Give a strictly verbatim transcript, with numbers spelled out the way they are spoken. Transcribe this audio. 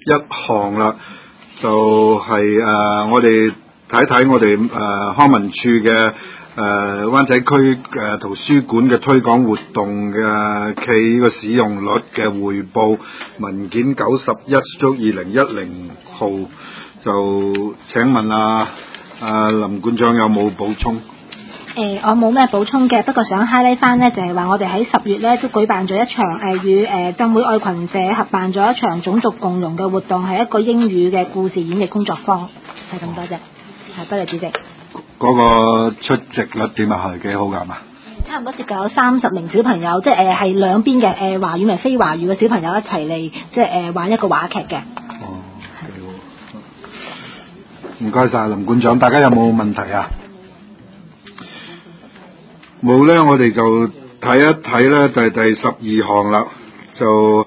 一項啦，就係、是、誒、呃、我哋睇睇我哋誒、呃、康文署嘅誒灣仔區誒、呃、圖書館嘅推廣活動嘅企個使用率嘅匯報文件九十一足二零一零號，就請問啊啊林館長有冇補充？ 誒、呃，我冇咩補充嘅，不過想 highlight 翻呢，就係、是、話我哋喺十月咧都舉辦咗一場誒、呃、與誒、呃、浸會愛群社合辦咗一場種族共融嘅活動，係一個英語嘅故事演繹工作坊，係咁多啫。係，多謝主席。 嗰個出席率點啊？係幾好㗎嘛？ 差唔多接近有三十名小朋友，即係誒係兩邊嘅誒華語同非華語嘅小朋友一齊嚟，即係誒、呃、玩一個話劇嘅。 哦，幾好。唔該晒林館長，大家有冇問題啊？冇咧，我哋就睇一睇咧，就係第十二項啦，就。